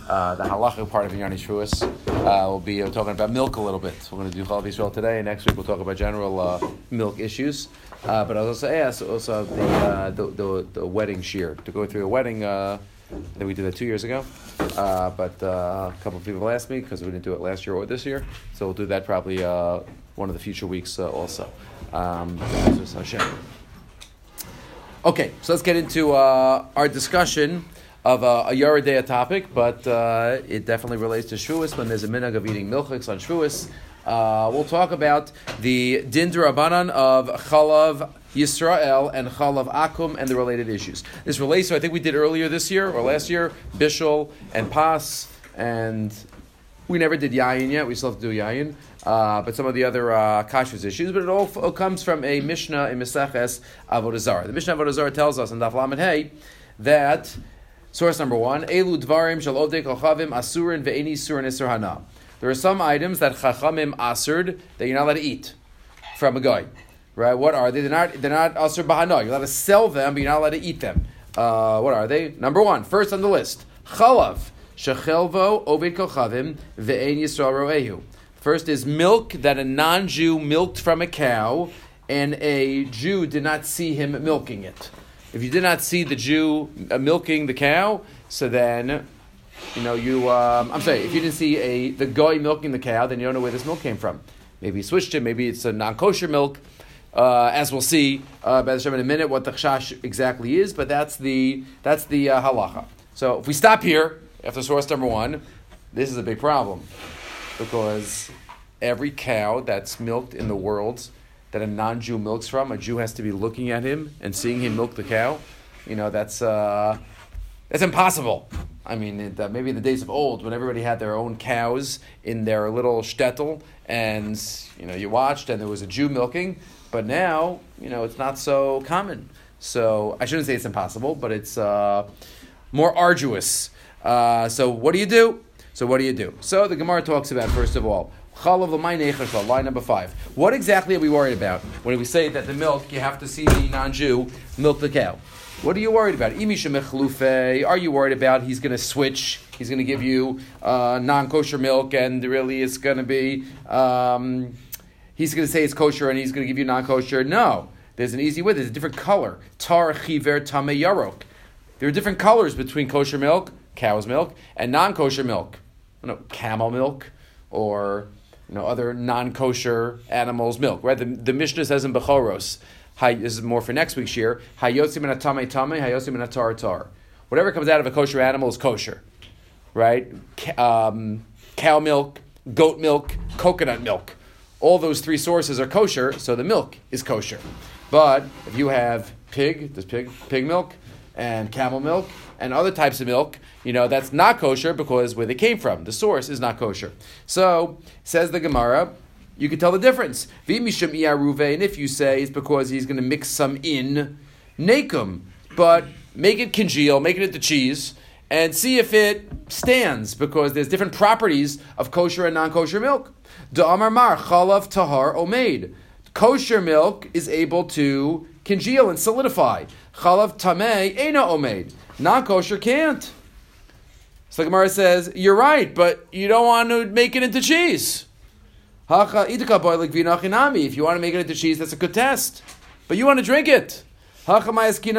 the halachic part of Inyan Shavuos. We'll be talking about milk a little bit. We're going to do Chalav Yisrael today, and next week we'll talk about general milk issues. But I was also the wedding shear, to go through a wedding that we did that 2 years ago. But a couple of people asked me because we didn't do it last year or this year, so we'll do that probably one of the future weeks also. Okay, so let's get into our discussion of a Yoreh De'ah topic, but it definitely relates to Shavuos when there's a minhag of eating milchiks on Shavuos. We'll talk about the Din D'Rabbanan of Chalav Yisrael and Chalav Akum and the related issues. This relates to, I think we did earlier this year or last year, Bishul and Pas, and we never did Yayin yet. We still have to do Yayin. But some of the other kashrus issues, but it all comes from a Mishnah in Meseches Avodah Zarah. The Mishnah Avodah Zarah tells us in Daf Lamed Hey that source number 1, Elu Dvarim Shal Odei Kochavim Asurin Ve'eni Surin Isur Hana. There are some items that Chachamim Asur that you're not allowed to eat from a guy. Right? What are they? They're not Asur Bahana. You're allowed to sell them, but you're not allowed to eat them. What are they? Number 1, first on the list, Chalav Shechelvo Oved Kochavim Ve'en Yisrael Ro'ehu. First is milk that a non-Jew milked from a cow, and a Jew did not see him milking it. If you did not see the Jew milking the cow, so then, if you didn't see the guy milking the cow, then you don't know where this milk came from. Maybe he switched it, maybe it's a non-kosher milk, as we'll see by the Shem in a minute what the chash exactly is, but that's the halacha. So if we stop here, after source number 1, this is a big problem. Because every cow that's milked in the world that a non-Jew milks from, a Jew has to be looking at him and seeing him milk the cow. That's impossible. I mean, maybe in the days of old when everybody had their own cows in their little shtetl, and you watched and there was a Jew milking. But now, it's not so common. So I shouldn't say it's impossible, but it's more arduous. So what do you do? So the Gemara talks about, first of all, line number 5. What exactly are we worried about when we say that the milk, you have to see the non-Jew milk the cow? What are you worried about? Are you worried about he's going to switch? He's going to give you non-kosher milk, and really it's going to be, he's going to say it's kosher and he's going to give you non-kosher? No. There's an easy way. There's a different color. Tar, chiver, tameh, yarok. There are different colors between kosher milk, cow's milk, and non-kosher milk. Camel milk, or other non-kosher animals' milk. Right? The Mishnah says in Bechoros, this is more for next week's year. Hayotzim and atame tame, hayotzim and atar tar. Whatever comes out of a kosher animal is kosher, right? Cow milk, goat milk, coconut milk. All those 3 sources are kosher, so the milk is kosher. But if you have pig milk, and camel milk, and other types of milk, that's not kosher because where they came from, the source is not kosher. So, says the Gemara, you can tell the difference. And if you say it's because he's going to mix some in, nakum, but make it congeal, make it into cheese, and see if it stands, because there's different properties of kosher and non-kosher milk. Da'amar mar, chalav tahar omeid. Kosher milk is able to congeal and solidify. Chalav tameh eina omeid. Non-kosher can't. So the Gemara says, you're right, but you don't want to make it into cheese. If you want to make it into cheese, that's a good test. But you want to drink it. You want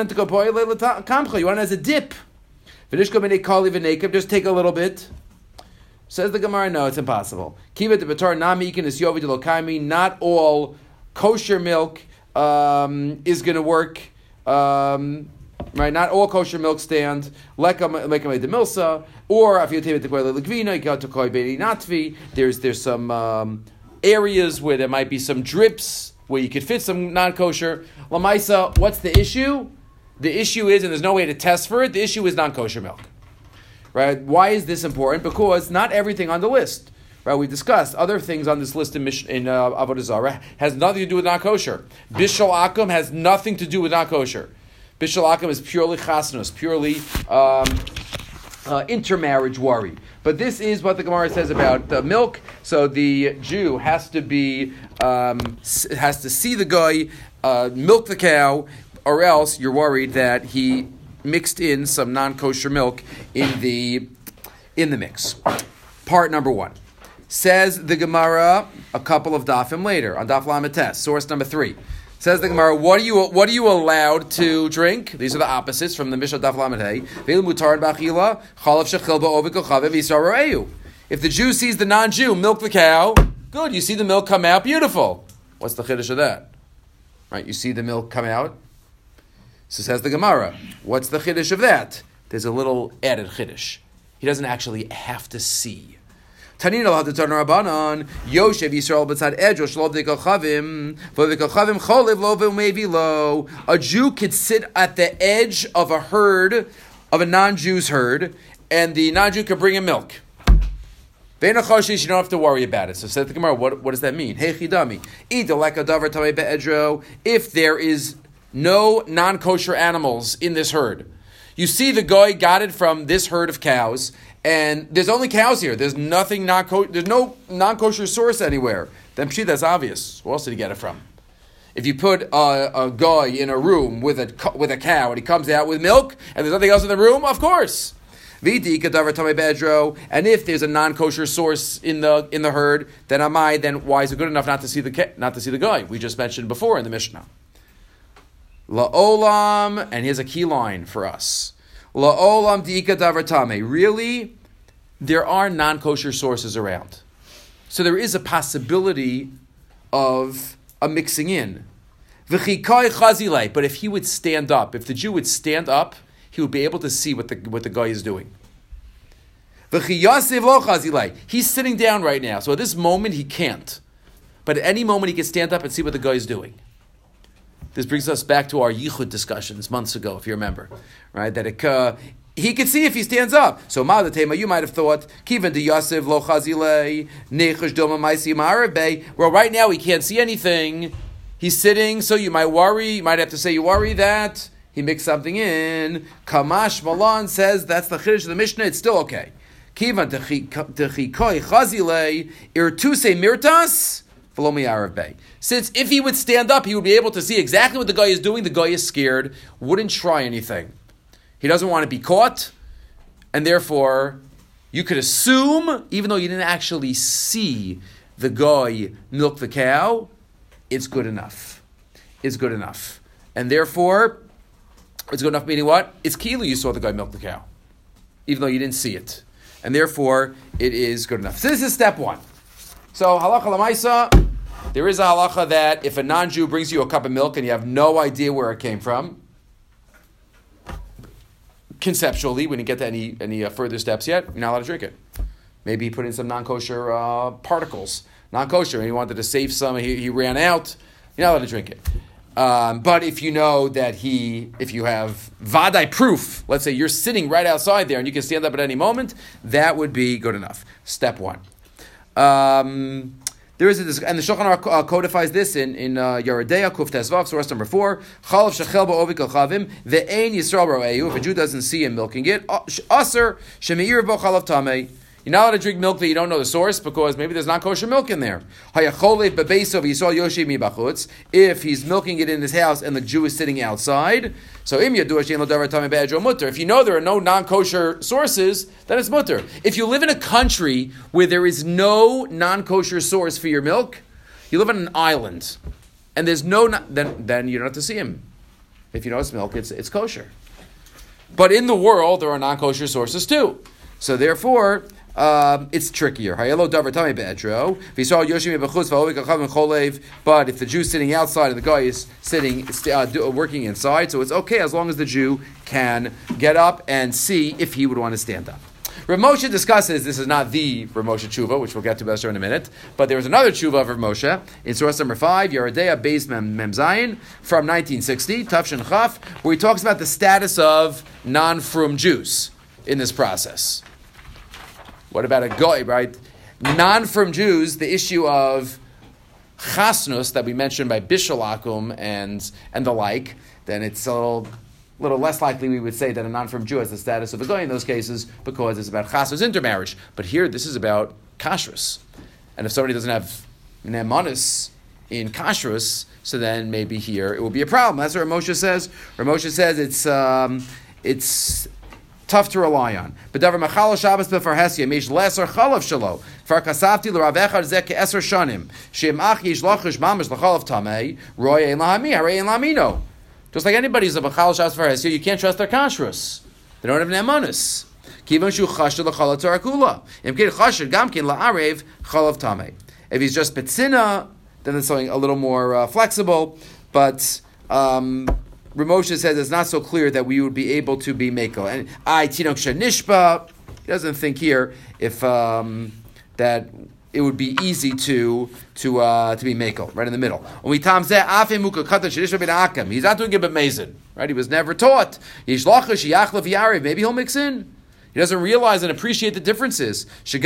it as a dip. Just take a little bit. Says the Gemara, no, it's impossible. Not all kosher milk is going to work. Right, not all kosher milk stand. Lekam de milsa, or if you take it to koy legvina, you got to koy beni natvi. There's some areas where there might be some drips where you could fit some non-kosher. Lamaisa, what's the issue? The issue is, and there's no way to test for it. The issue is non-kosher milk. Right? Why is this important? Because not everything on the list. Right, we discussed other things on this list in Avodah Zarah has nothing to do with non-kosher. Bishul Akum has nothing to do with non-kosher. Bishul Akum is purely chasnus, purely intermarriage worry. But this is what the Gemara says about the milk. So the Jew has to see the guy milk the cow, or else you're worried that he mixed in some non-kosher milk in the in the mix. Part number 1. Says the Gemara a couple of dafim later, on Daf Lamed Tes, source number 3. Says the Gemara, what are you allowed to drink? These are the opposites from the Mishnah Daf Lamed Hey. If the Jew sees the non-Jew milk the cow, good, you see the milk come out, beautiful. What's the chiddush of that? Right, you see the milk come out. So says the Gemara, what's the chiddush of that? There's a little added chiddush. He doesn't actually have to see. Tanina l'hadatar Rabbanan Yoshev Yisrael b'tzad edro shlov dekachavim v'dekachavim cholev lo v'umevi lo. A Jew could sit at the edge of a herd, of a non-Jew's herd, and the non-Jew could bring him milk. V'enachoshish, you don't have to worry about it. So said the Gemara, what does that mean? Hey chidami, ida lekadavar tamei be'edro. If there is no non-kosher animals in this herd, you see the guy got it from this herd of cows, and there's only cows here. There's nothing there's no non-kosher source anywhere. Then pshit, that's obvious. Where else did he get it from? If you put a guy in a room with a cow and he comes out with milk and there's nothing else in the room, of course. And if there's a non-kosher source in the herd, then why is it good enough not to see the guy? We just mentioned before in the Mishnah. La'olam, and here's a key line for us. La'olam di'ika davar tameh. Really, there are non-kosher sources around. So there is a possibility of a mixing in. V'chikai chazilei. But if he would stand up, if the Jew would stand up, he would be able to see what the guy is doing. V'chiyasev lo chazilei. He's sitting down right now, so at this moment he can't. But at any moment he can stand up and see what the guy is doing. This brings us back to our yichud discussions months ago, if you remember, right? That he could see if he stands up. So Ma'adatema, you might have thought, Kivan de Yosef lo chazilei nechash doma ma'isi ma'arabei. Well, right now he can't see anything. He's sitting, so you might worry. You might have to say you worry that he mixed something in. Kamash Malan says that's the chiddush of the Mishnah. It's still okay. Kivan de chikoi chazilei irtuse mirtas. Since if he would stand up, he would be able to see exactly what the guy is doing. The guy is scared, wouldn't try anything. He doesn't want to be caught, and therefore, you could assume, even though you didn't actually see the guy milk the cow, it's good enough. It's good enough. And therefore, it's good enough meaning what? It's kilu you saw the guy milk the cow, even though you didn't see it. And therefore, it is good enough. So this is step 1. So halacha l'maisa, there is a halacha that if a non-Jew brings you a cup of milk and you have no idea where it came from, conceptually, we didn't get to any further steps yet, you're not allowed to drink it. Maybe he put in some non-kosher particles, non-kosher, and he wanted to save some, he ran out, you're not allowed to drink it. But if you know that if you have vadai proof, let's say you're sitting right outside there and you can stand up at any moment, that would be good enough. Step 1. There is and the Shulchan Aruch codifies this in Yoreh Deah Kuf Tesvav, source number 4. Chalav shechel ba'ovik al-chavim ve'ein Yisrael ro'ehu. If a Jew doesn't see him milking it, aser shemeir bo chalav tamei. You're not allowed to drink milk that you don't know the source because maybe there's not kosher milk in there. If he's milking it in his house and the Jew is sitting outside, so if you know there are no non-kosher sources, then it's mutter. If you live in a country where there is no non-kosher source for your milk, you live on an island, and there's then you don't have to see him. If you know it's milk, it's kosher. But in the world, there are non-kosher sources too. So therefore, it's trickier. But if the Jew's sitting outside and the guy is sitting working inside, so it's okay as long as the Jew can get up and see if he would want to stand up. Rav Moshe discusses, this is not the Rav Moshe tshuva, which we'll get to better in a minute, but there was another tshuva of Rav Moshe in source number 5, Yoreh Deah Beis Mem Zayin, from 1960, Tafshin Chaf, where he talks about the status of non-frum Jews in this process. What about a goy, right? Non-frum Jews, the issue of chasnus that we mentioned by Bishul Akum and the like, then it's a little less likely we would say that a non-frum Jew has the status of a goy in those cases because it's about chasnus intermarriage. But here, this is about kashrus. And if somebody doesn't have ne'emanis in kashrus, so then maybe here it will be a problem. That's what Rav Moshe says. Rav Moshe says it's tough to rely on. B'davar machal Shabbos b'farhesia meish leser chalav shalo. Far kasavti l'rav echad zeh ke'eser shanim. Shem ach yish lachish mamish l'chalav tamei. Roy ein lahami, harei ein lamino. Just like anybody who's a machal Shabbos b'farhesia, you can't trust their kashrus. They don't have ne'emanis. Kivan shu chashad l'chalav tarakula. Im kid chashad gamkin la'arev chalav tamei. If he's just betzina, then it's something a little more flexible. But Ramosha says it's not so clear that we would be able to be meko. And tinok shenishba, he doesn't think here if that it would be easy to be meko, right in the middle. He's not doing it b'mezid, right? He was never taught. Maybe he'll mix in. He doesn't realize and appreciate the differences.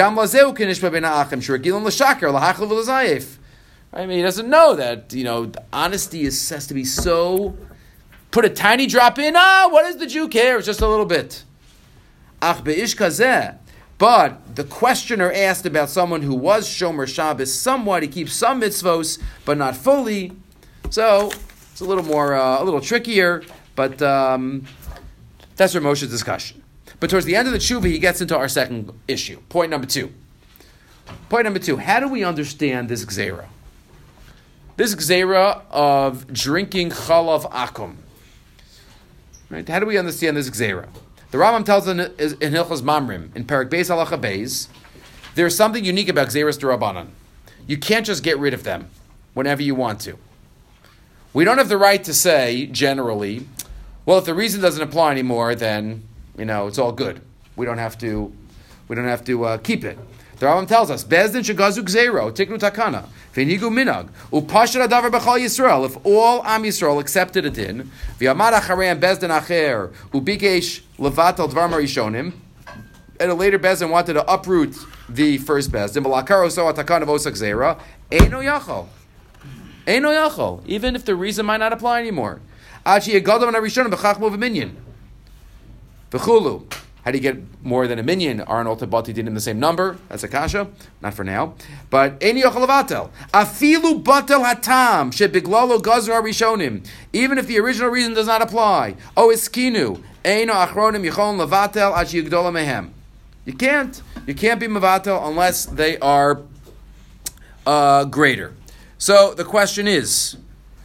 I mean, he doesn't know that, honesty has to be so... Put a tiny drop in, what does the Jew care? It's just a little bit. But the questioner asked about someone who was Shomer Shabbos somewhat. He keeps some mitzvos, but not fully. So, it's a little more, a little trickier, but that's Ramosha's discussion. But towards the end of the tshuva, he gets into our second issue. Point number two. How do we understand this gzeira? This gzeira of drinking chalav akum. Right? How do we understand this gzeira? The Rambam tells in Hilchos Mamrim, in Perek Beis Halacha Beis, there's something unique about gzeiras d'Rabbanan. You can't just get rid of them whenever you want to. We don't have the right to say, generally, well, if the reason doesn't apply anymore, then, it's all good. We don't have to keep it. The Rambam tells us, Bezdin shegazu gzeiro, tiknu takana, v'nigu minag, upashar adavar b'chal Yisrael, if all Am Yisrael accepted a din, v'yamad achareim Bezdin acher, ubikesh levatel dvar marishonim, and a later Bezdin wanted to uproot the first Bezdin, v'lakaro so atakana v'osa gzeira, eino yachol, even if the reason might not apply anymore. Achi yegadam narishonim b'chachmo v'minyan, v'chulu. How do you get more than a minyan? Aren't all tabati din in the same number? That's a kasha. Not for now. But eni yochel levatel. Afilu batel hatam shebiglalo gazra rishonim. Even if the original reason does not apply. O iskinu. Eino achronim yichon levatel ad sheyigdola mehem. You can't be mevatel unless they are greater. So the question is,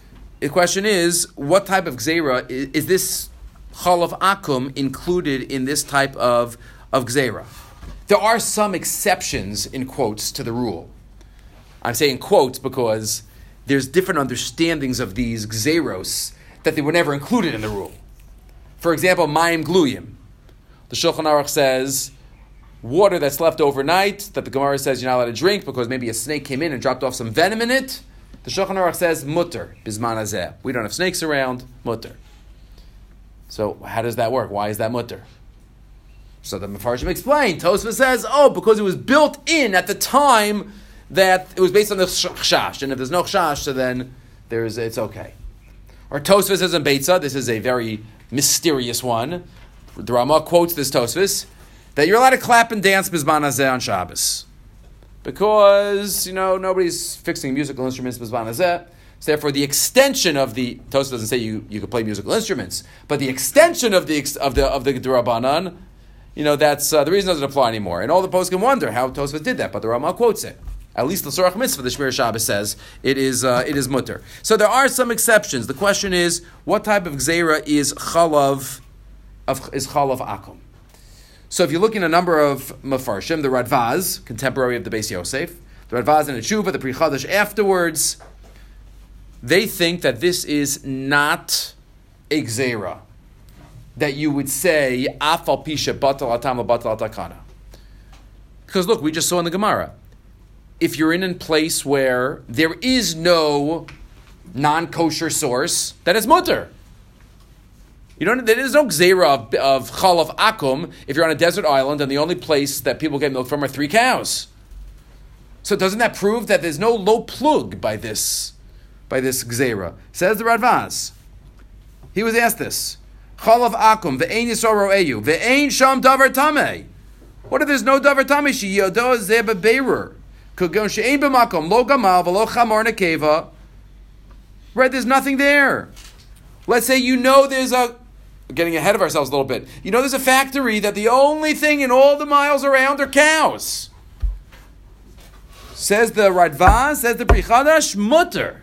what type of gzeira is this? Chalav akum included in this type of gzeira. There are some exceptions, in quotes, to the rule. I'm saying quotes because there's different understandings of these gzeiros that they were never included in the rule. For example, mayim gluyim. The Shulchan Aruch says water that's left overnight that the Gemara says you're not allowed to drink because maybe a snake came in and dropped off some venom in it. The Shulchan Aruch says mutter bizman hazeh. We don't have snakes around, mutter. So how does that work? Why is that mutter? So the Mefarshim explained. Tosfos says, because it was built in at the time that it was based on the chash, and if there's no chash, so then it's okay. Or Tosfos says in Beitza, this is a very mysterious one. The Ramah quotes this Tosfos that you're allowed to clap and dance bizman hazeh on Shabbos because nobody's fixing musical instruments bizman hazeh. So therefore, the extension of the Tosfos doesn't say you could play musical instruments, but the extension of the D'Rabbanan, that's the reason doesn't apply anymore. And all the posts can wonder how Tosfos did that, but the Ramah quotes it. At least the Sorach Mitzvah, the Shmir Shabbos says it is mutter. So there are some exceptions. The question is, what type of gzeira is chalav akum? So if you look in a number of Mefarshim, the Radvaz, contemporary of the Beis Yosef, the Radvaz and the Tshuva, the Pri Chadash afterwards, they think that this is not a gzeira, that you would say, afal pisha batal atam batal atakana. Because look, we just saw in the Gemara, if you're in a place where there is no non-kosher source, then it's mutter. There is no gzeira of chalav akum if you're on a desert island and the only place that people get milk from are 3 cows. So doesn't that prove that there's no low plug by this gzeira? Says the Radvaz. He was asked this. Chalav akum ve'ein yisrael ro'eyu ve'ein sham davar tameh. What if there's no davar tameh? She yodo zeh bebeirur. Kugon she'ein b'makom lo gamal v'lo chamor nekeva. Right, there's nothing there. Let's say there's a getting ahead of ourselves a little bit. You know, there's a factory that the only thing in all the miles around are cows. Says the Radva, says the Pri Chadash, mutter.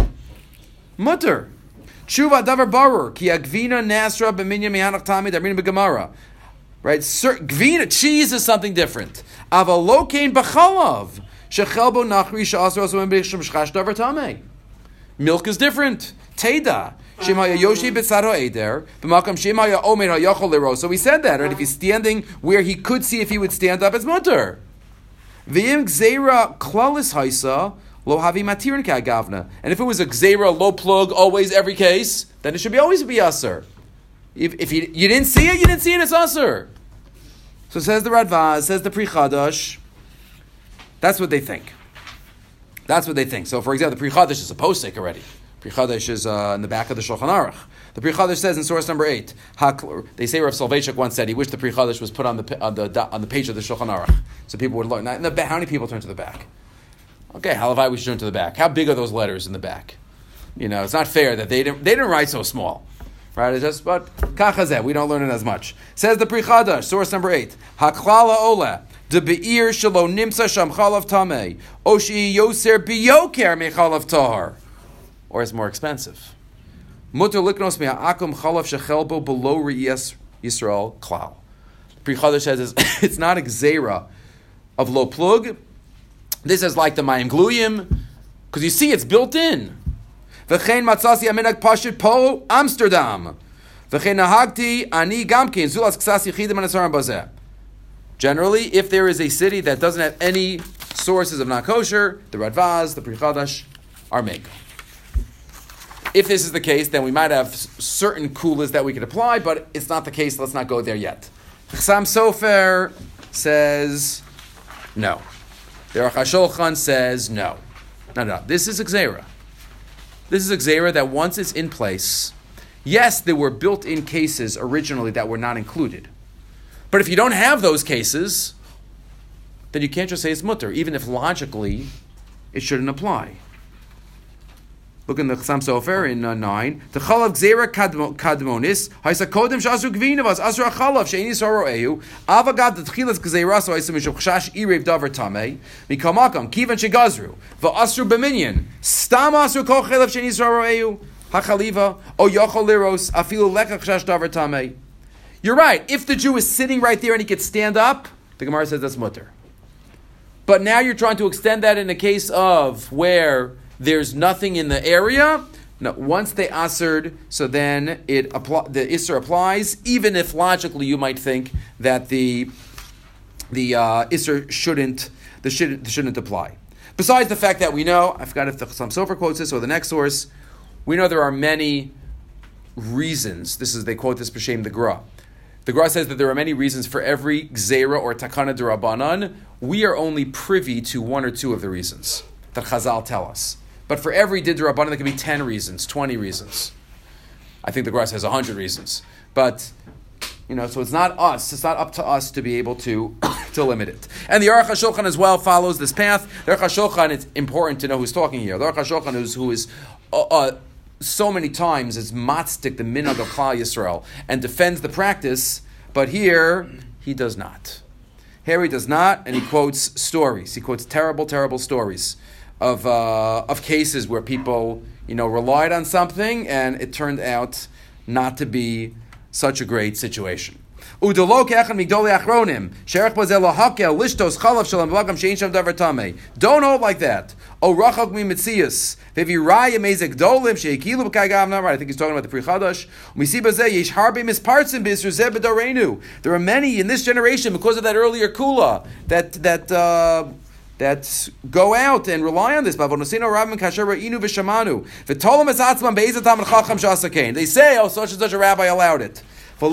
Mutter. Tshuva davar barur, ki agvina nasra b'minyan mihanach tamid armin b'gemara. Right? Gvina, cheese is something different. Avalokein b'chalav, shechelbo nachri sha'asr osam b'shum shchash davar tameh. Milk is different. Teda. Shemaya yoshi b'tzaro eder, b'makam shemaya omer ha'yachol lero. So we said that, right? If he's standing where he could see if he would stand up, it's mutter. V'im gzeira klalis haisa, lo havi matirin ka'agavna. And if it was a gzeira, low plug, always, every case, then it should always be aser. If you didn't see it, it's aser. So says the Radva, says the Pri Chadash, that's what they think. That's what they think. So for example, the Pri Chadash is a posek already. Pri Chadash is in the back of the Shulchan Aruch. The Pri Chadash says in source number 8, they say Rav Soloveitchik once said he wished the Pri Chadash was put on the page of the Shulchan Aruch, so people would learn. Now, how many people turn to the back? Okay, halavai, we should turn to the back. How big are those letters in the back? You know, it's not fair that they didn't write so small, right? It's just, but kachazeh, we don't learn it as much. Says the Pri Chadash, source number 8, haklala ola. The be'ir shelo nimsa sham chalav tamei, oshi yoser biyoker me chalav tahar, or it's more expensive. Mutter liknos me'akum chalav shechelbo below re'yes Yisrael klal. Pri Chadash says it's not a gzeira of lo plug. This is like the mayim gluyim, because you see it's built in. V'chein matzasi aminag pashut po Amsterdam. V'chein nahagti ani gamkin zulas ksas yichidim anasaram bazeh. Generally, if there is a city that doesn't have any sources of non-kosher, the Radvaz, the Pri Chadash are meg. If this is the case, then we might have certain kulas that we could apply, but it's not the case. Let's not go there yet. Chassam Sofer says no. The Aruch HaShulchan says no. No. This is a gzeira. This is a gzeira that once it's in place, yes, there were built-in cases originally that were not included. But if you don't have those cases, then you can't just say it's mutter, even if logically it shouldn't apply. Look in the Chassam Sofer in 9. The chalav gzeira kadmonis haisa kodem shasru gvinavas asru chalav sheini soro ehu avagad the tchilas gzeira so haisa mishum chash irev davar tamei mikamakam kivan shegazru va'asru b'minyan stam asru kol chalav sheini soro ehu hachaliva o yochol liros afilu lekach chash davar tamei. You're right. If the Jew is sitting right there and he could stand up, the Gemara says that's mutter. But now you're trying to extend that in a case of where there's nothing in the area. No, once they assered, so then the Isser applies, even if logically you might think that the Isser shouldn't apply. Besides the fact that we know, I forgot if the Chassam Sofer quotes this or the next source, we know there are many reasons. They quote this b'shem the Gra. The Gra says that there are many reasons for every gzeira or takana d'Rabbanan. We are only privy to one or two of the reasons that Chazal tell us. But for every did d'Rabbanan, there could be 10 reasons, 20 reasons. I think the Gra says 100 reasons. But, so it's not us. It's not up to us to be able to limit it. And the Aruch HaShulchan as well follows this path. The Aruch HaShulchan, it's important to know who's talking here. The Aruch HaShulchan who is so many times is matzdik the minhag of Klal Yisrael and defends the practice, but here he does not. Here he does not, and he quotes stories. He quotes terrible, terrible stories of cases where people relied on something and it turned out not to be such a great situation. Don't hold like that. I think he's talking about the Pri Chadash. There are many in this generation because of that earlier kula that go out and rely on this. They say, oh, such and such a rabbi allowed it. And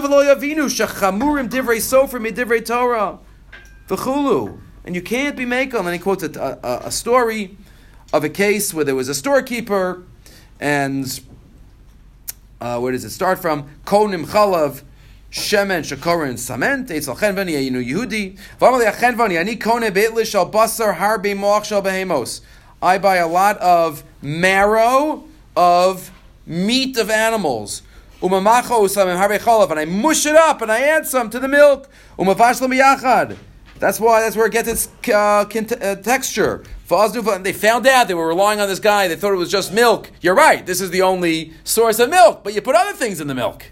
you can't be makel. And he quotes a story of a case where there was a storekeeper, and where does it start from? Konim chalav shemen shakorin sament eitzel chenvani ayinu Yehudi v'amali achenvani ani kone beitlish shal basar harbe moach shal behemos. I buy a lot of marrow of meat of animals. Umamacho usamim harbe chalav, and I mush it up and I add some to the milk. Umafashlam biyachad. That's where it gets its texture. And they found out they were relying on this guy. They thought it was just milk. You're right. This is the only source of milk, but you put other things in the milk.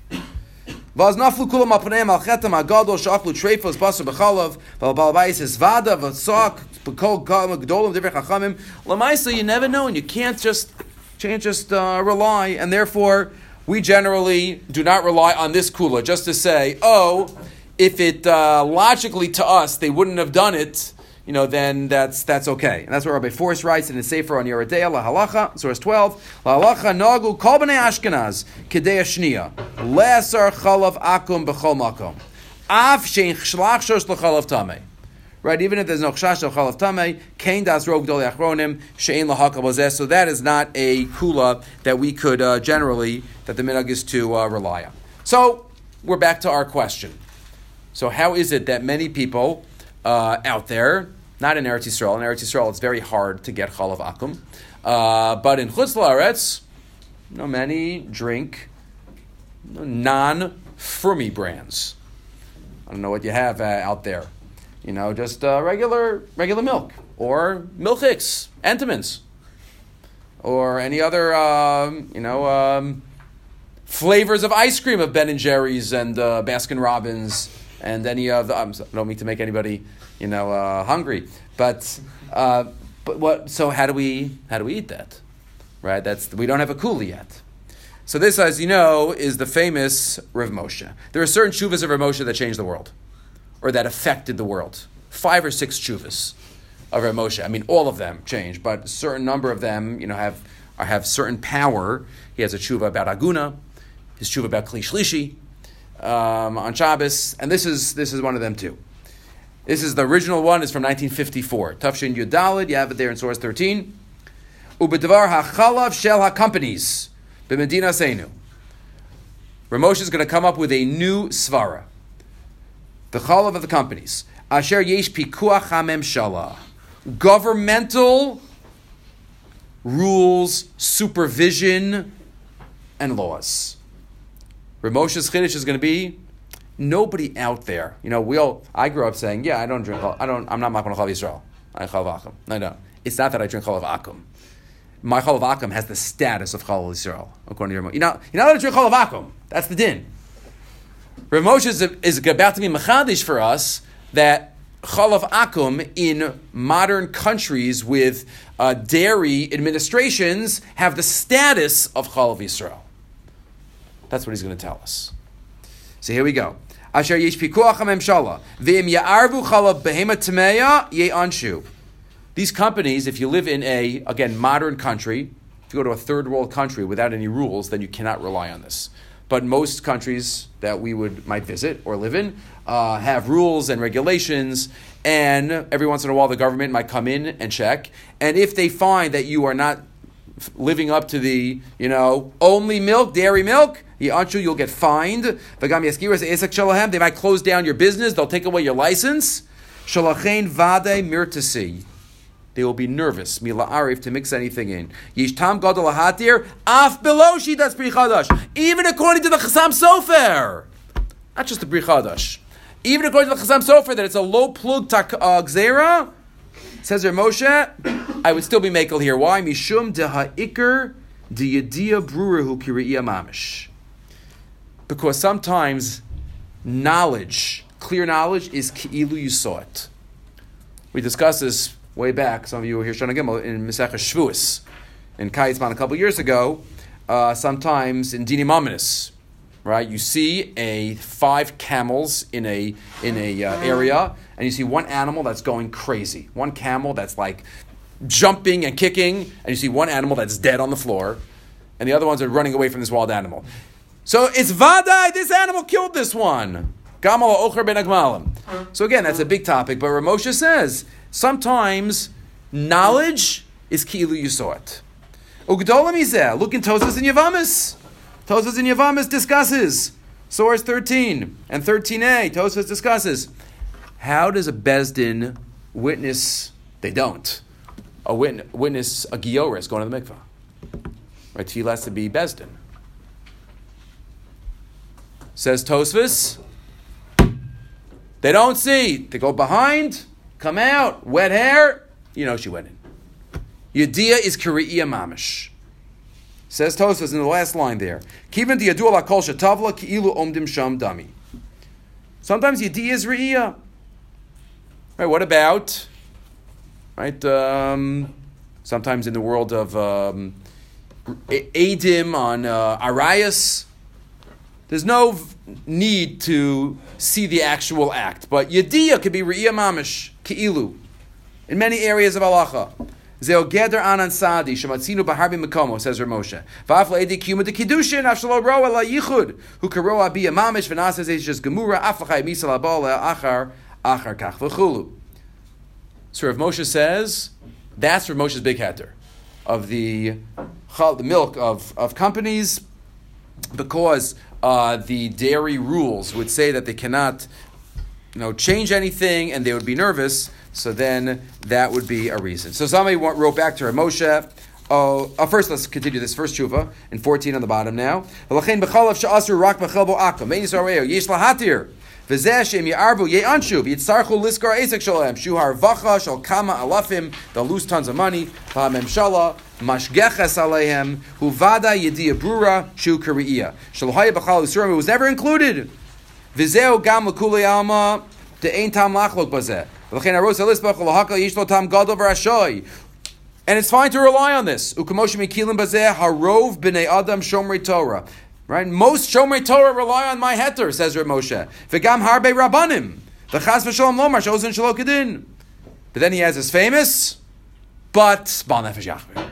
Lamaisa, you never know, and you can't just rely, and therefore we generally do not rely on this kula just to say, if it logically to us they wouldn't have done it, then that's okay. And that's what Rabbi Forrest writes in his Sefer on Yoreh De'ah, La Halacha, source 12. La Halacha nagu kol b'nei Ashkenaz kedei ashniya le'asar chalav akum b'chol makom af shein shlach shosh l'chalav tamei. Right, even if there's no chashash of chalav tamei, kain das rov gdolei achronim shein lahakal b'zeh. So that is not a kula that we could generally, that the minhag is to rely on. So we're back to our question. So how is it that many people out there, not in Eretz Yisrael it's very hard to get chalav akum, but in Chutz La'aretz, many drink non-Frumi brands. I don't know what you have out there. Just regular milk, or Milchix, Entenmann's, or any other, flavors of ice cream of Ben & Jerry's and Baskin Robbins, and any of the, I don't mean to make anybody, hungry, but what? So how do we eat that? Right? We don't have a kula yet. So this, as you know, is the famous Rav Moshe. There are certain shuvas of Rav Moshe that changed the world, or that affected the world. 5 or 6 shuvas of Rav Moshe. I mean, all of them changed, but a certain number of them, have certain power. He has a shuva about Aguna, his shuva about Kli Shlishi. On Shabbos, and this is one of them too. This is the original one. It's from 1954. Tafshin Yudalid. You have it there in source 13. Ubedavar hachalav shel hacompanies b'medina seinu. Rav Moshe is going to come up with a new svara. The chalav of the companies. Asher yesh pikuach hamemshala. Governmental rules, supervision, and laws. Rav Moshe's chiddush is going to be nobody out there. I grew up saying, I'm not makom chalav Yisrael. I chalav akum. No. It's not that I drink chalav akum. My chalav akum has the status of chalav Yisrael, according to Rav Moshe. You're not allowed to drink chalav akum. That's the din. Rav Moshe is about to be machadish for us that chalav akum in modern countries with dairy administrations have the status of chalav Yisrael. That's what he's going to tell us. So here we go. Asher yesh pikuach hamemshala v'im ya'arvu chalav behema tameya ye'anshu. These companies, if you live in a, again, modern country, if you go to a third world country without any rules, then you cannot rely on this. But most countries that we might visit or live in have rules and regulations, and every once in a while the government might come in and check. And if they find that you are not living up to the, only milk, dairy milk, you'll get fined. They might close down your business. They'll take away your license. They will be nervous, mila arif, to mix anything in. Yishtam gadol hatir, af below shitas bri chadash. Even according to the Chasam Sofer, not just the bri chadash. Even according to the Chasam Sofer, that it's a low plug gzera. Says Rav Moshe, I would still be makel here. Why? Mishum de ha'ikr de yediyah brurehu kiriyah mamish. Because sometimes knowledge, clear knowledge, is ki'ilu you saw it. We discussed this way back. Some of you were here Shana Gimel in Masechah Shavuos in Kaitzman a couple years ago. Sometimes in Dinim Ominous, right? You see 5 camels in a area, and you see one animal that's going crazy, one camel that's like jumping and kicking, and you see one animal that's dead on the floor, and the other ones are running away from this wild animal. So it's vadai, this animal killed this one. Gamal ocher ben agmalim. So again, that's a big topic, but Rav Moshe says sometimes knowledge is ki'ilu you saw it. Ugdolam izeh, look in Tosas and Yavamis. Tosas and Yavamis discusses source 13 and 13a. Tosas discusses how does a bezdin witness? They don't. Witness a giora is going to the mikvah. Right? Tefillah has to be bezdin. Says Tosfos, they don't see. They go behind, come out, wet hair, she went in. Yediyah is Kari'iyah Mamish. Says Tosfos in the last line there. Kivan diyadu ala kol shetavla ki'ilu omdim sham dami. Sometimes Yediyah is Re'iyah. Right, what about, sometimes in the world of Eidim on Arayas, there's no need to see the actual act. But Yediyah could be Re'iyah Mamish, Ki'ilu, in many areas of halacha. Zeo geder anan sadi shematzinu b'harbi mekomo, says Rav Moshe. V'af le'edi kiyuma de kiddushin af shelo roa la yichud hu karo abi mamish v'naseh zeishes gemura af l'chai misa labal achar kach v'chulu. So Rav Moshe says that's Rav Moshe's big heter of the milk of companies, because the dairy rules would say that they cannot change anything, and they would be nervous. So then that would be a reason. So somebody wrote back to Rav Moshe. First, let's continue this first tshuva in 14 on the bottom now. They'll lose tons of money. It was never included. And it's fine to rely on this. Right? Most Shomrei Torah rely on my heter, says Rav Moshe. But then he has his famous, but Baal Nefesh Yachmir.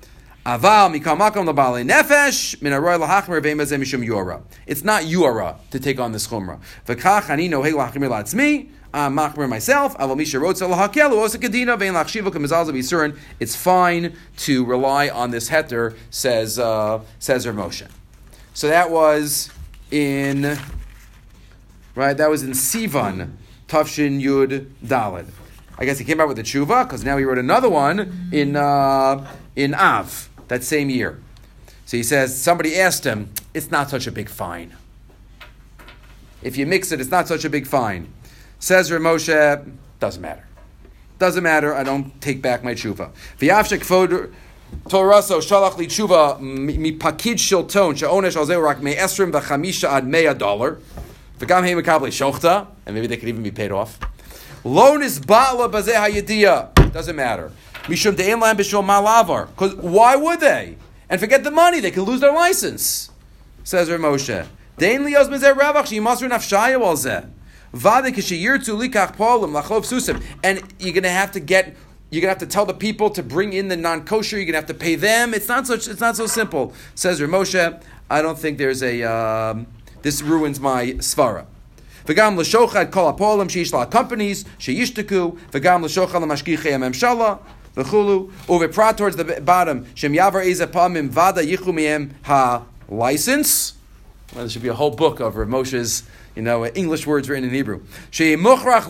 It's not yuara to take on this chumrah. I'm machmir myself. It's fine to rely on this heter, says Rav Moshe. So that was in Sivan, Tafshin Yud Daled. I guess he came out with the tshuva because now he wrote another one in Av that same year. So he says somebody asked him, "It's not such a big fine. If you mix it, it's not such a big fine." Says Rav Moshe, doesn't matter. Doesn't matter. I don't take back my tshuva. V'yavshek kvod Toraso shalach li tshuva mi pakid shilton she'onesh al zeh rak me'esrim v'chamisha ad $100. V'gam hei mekabli shochta, and maybe they could even be paid off. Loan is ba'la bazeh hayediyah. Doesn't matter. Mishum de'en lam b'shul malavar. Because why would they? And forget the money. They could lose their license. Says Rav Moshe. De'en liyos mezeh ravach she'yimasru nafshaya al zeh. And you're gonna have to tell the people to bring in the non-kosher. You're gonna have to pay them. It's not so simple. Says Rav Moshe, I don't think there's a. This ruins my svara. V'gam l'shochad kol hapolim sheish companies sheyishtaku. V'gam l'shochad l'mashgichei hamemshala v'chulu. Uveprat towards the bottom shem yavar eza pamim vada yichu miem ha license. Well, there should be a whole book of Rav Moshe's. English words written in Hebrew. So Rav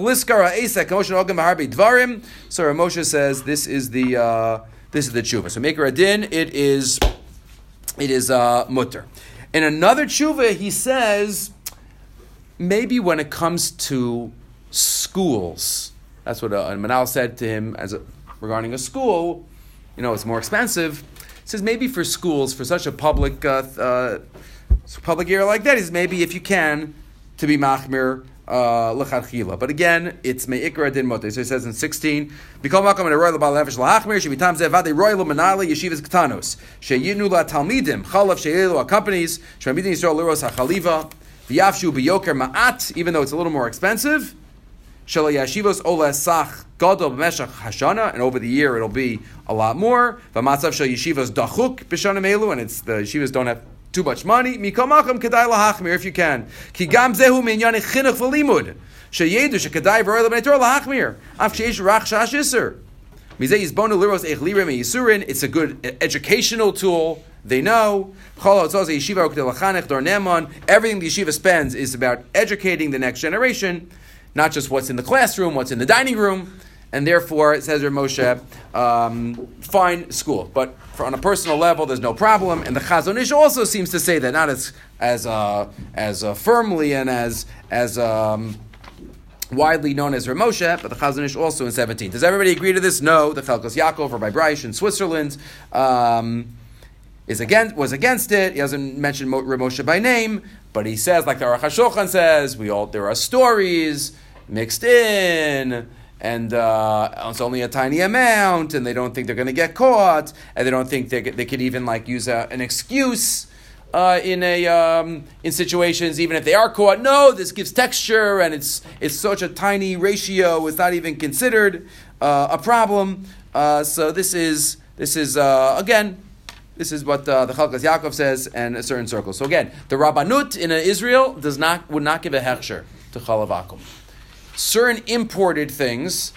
Moshe says this is the tshuva. So Meker Adin, it is mutter. In another tshuva, he says maybe when it comes to schools, that's what Manal said to him regarding a school. It's more expensive. He says maybe for schools, for such a public area like that, is maybe if you can. To be machmir lechatchila, but again, it's meikra din moter. So it says in 16, "B'kol makom in a royal bal nefesh lahachmir shevitam zeh vade royal manali yeshivas ktanos sheyinu la talmidim chalav sheyelu accompanies shemidin yisrael liros hachaliva v'yafshu b'yoker ma'at, even though it's a little more expensive. Shelo yashivos ola sach gadol b'meshach hashana, and over the year it'll be a lot more. V'matzav shel yeshivos dachuk b'shanim elu, and it's the yeshivas don't have too much money. Mikamacham kedai lahachmir if you can. Ki gam zehu minyani chinuch v'limud sheyedu shekedai v'royal b'nei Torah lahachmir af sheish rach shash iser mizeh yizbonu liros eich lirei me'yisurin. It's a good educational tool. They know everything the yeshiva spends is about educating the next generation, not just what's in the classroom, what's in the dining room. and therefore it says Moshe, fine school, but on a personal level, there's no problem. And the Chazon Ish also seems to say that, not as firmly and as widely known as Rav Moshe, but the Chazon Ish also in 17. Does everybody agree to this? No. The Chelkos Yaakov, Rabbi Breish in Switzerland, was against it. He doesn't mention Rav Moshe by name, but he says, like the Aruch HaShulchan says, there are stories mixed in, and it's only a tiny amount, and they don't think they're going to get caught, and they don't think they could even use an excuse in situations, even if they are caught. No, this gives texture, and it's such a tiny ratio; it's not even considered a problem. So this is again. This is what the Chelkas Yaakov says, and a certain circle. So again, the Rabbanut in Israel would not give a hechsher to chalav akum. Certain imported things,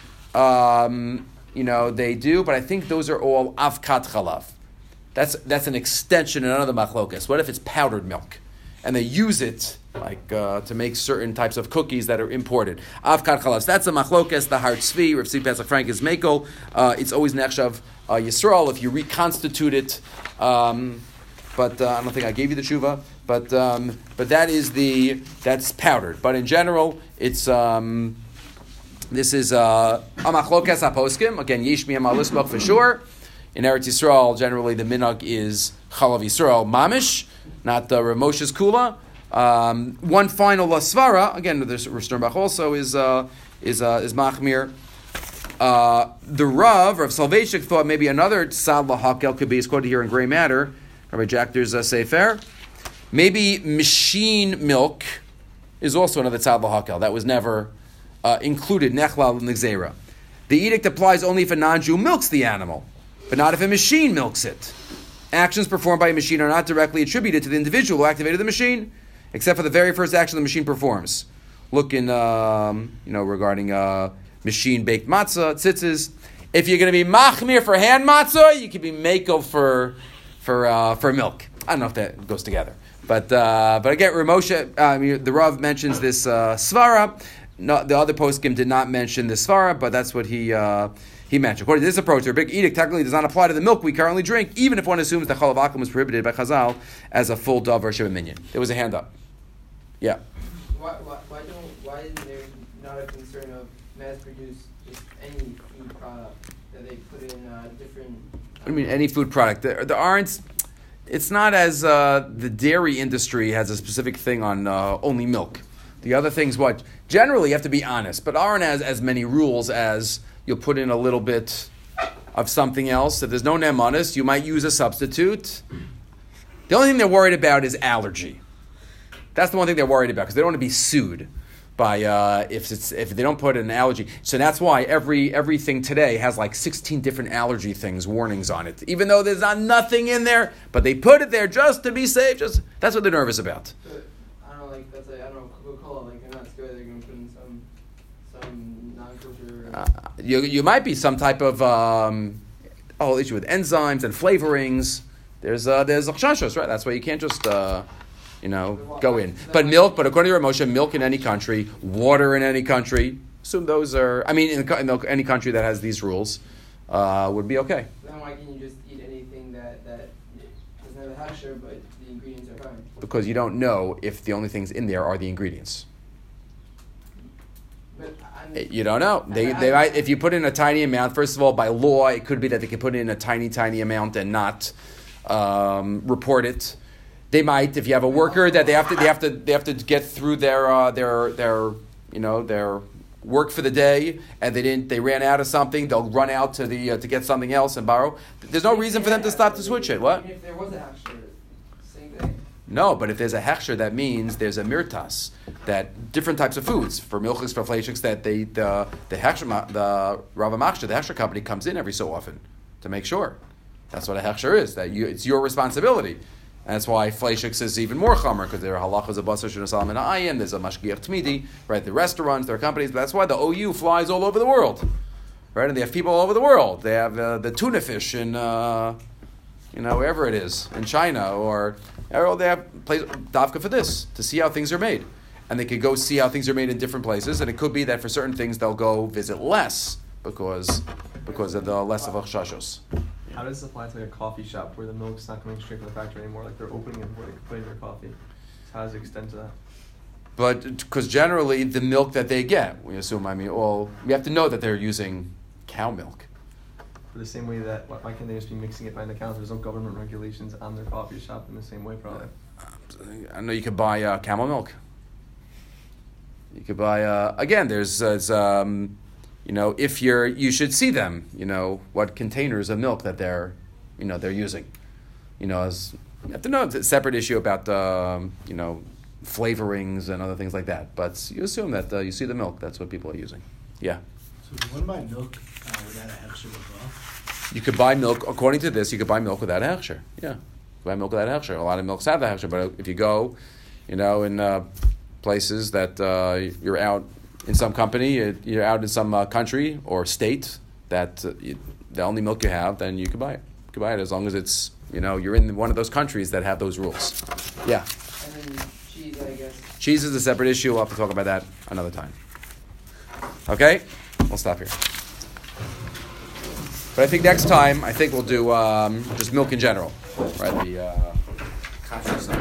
they do, but I think those are all avkat chalav. That's an extension in another machlokas. What if it's powdered milk, and they use it to make certain types of cookies that are imported? Avkat chalav. So that's a machlokas. The Har Tzvi, Rav Tzvi Pesach Frank is mekel. It's always nechshav Yisrael if you reconstitute it. But I don't think I gave you the tshuva. But that's powdered. But in general, it's this is a machlokas haposkim. Again, Yesh mi Lisbach for sure. In Eretz Yisrael, generally the minhag is chalav Yisrael mamish, not Rav Moshe's kula. One final svara. Again, the Sternbach also is machmir. The Rav Soloveitchik thought maybe another tzad lahakel could be, is quoted here in Gray Matter, Rabbi Jachter's sefer. Maybe machine milk is also another tzad lahakel that was never included nechlal nigzera. The edict applies only if a non-Jew milks the animal, but not if a machine milks it. Actions performed by a machine are not directly attributed to the individual who activated the machine, except for the very first action the machine performs. Look in regarding machine baked matzah, tzitzis. If you're going to be machmir for hand matzah, you can be mako for milk. I don't know if that goes together, but again, Ramosha, the Rav mentions this svara. No, the other poskim did not mention this svara, but that's what he mentioned. According to this approach, the big edict technically does not apply to the milk we currently drink, even if one assumes that chalav akum was prohibited by Chazal as a full dove or shiva minyan. There was a hand up. Yeah. Why isn't there not a concern of mass-produce just any food product that they put in different... What do you mean, any food product? There aren't... It's not as the dairy industry has a specific thing on only milk. The other things, what? Generally, you have to be honest, but aren't as many rules as you'll put in a little bit of something else. If there's no nemanis, you might use a substitute. The only thing they're worried about is allergy. That's the one thing they're worried about, because they don't want to be sued by if they don't put an allergy. So that's why everything today has like 16 different allergy things, warnings on it, even though there's nothing in there, but they put it there just to be safe. That's what they're nervous about. But, I don't know, Coca-Cola, they're not scared they're going to put in some non-kosher... You might be some type of whole issue with enzymes and flavorings. There's chashos, right? That's why you can't just go in. But milk, according to Rav Moshe, milk in any country, water in any country, assume those are, in any country that has these rules, would be okay. Then why can't you just eat anything that doesn't have a hechsher, but the ingredients are fine? Because you don't know if the only things in there are the ingredients. You don't know. They might, if you put in a tiny amount, first of all, by law, it could be that they can put in a tiny amount and not report it. They might, if you have a worker that they have to get through their work for the day, and they ran out of something, they'll run out to get something else and borrow. There's no reason for them to stop to switch it. What? Even if there was a hechsher, same thing. No, but if there's a hechsher, that means there's a mirtas, that different types of foods, for milchiks, for fleishiks, that the hechsher, the Rav Machsher, the hechsher company comes in every so often to make sure. That's what a hechsher is. It's your responsibility. And that's why fleishiks is even more chomer, because there are halachas of basar shenasalam and ayin. There's a mashgiach tmidi, right? The restaurants, there are companies. But that's why the OU flies all over the world, right? And they have people all over the world. They have the tuna fish in, wherever it is, in China, or they have place davka for this, to see how things are made. And they could go see how things are made in different places. And it could be that for certain things they'll go visit less because of the less of a chashos. How does this apply to like a coffee shop where the milk's not coming straight from the factory anymore? Like they're opening it where they can put in their coffee. So how does it extend to that? But because generally the milk that they get, we assume, we have to know that they're using cow milk. For the same way that, why can't they just be mixing it behind the counter? There's no government regulations on their coffee shop in the same way, probably. I know you could buy camel milk. You could buy, again, if you should see them, what containers of milk that they're using. You have to know it's a separate issue about, flavorings and other things like that. But you assume that you see the milk, that's what people are using. Yeah. So do you want to buy milk without a hechsher as well? You could buy milk, according to this, you could buy milk without a hechsher. Yeah. Buy milk without a hechsher. A lot of milks have the hechsher, but if you go, in places that you're out in some company, you're out in some country or state that the only milk you have, then you could buy it. You could buy it as long as it's, you're in one of those countries that have those rules. Yeah. And then cheese, I guess. Cheese is a separate issue. We'll have to talk about that another time. Okay? We'll stop here. But I think next time, we'll do just milk in general. Right? The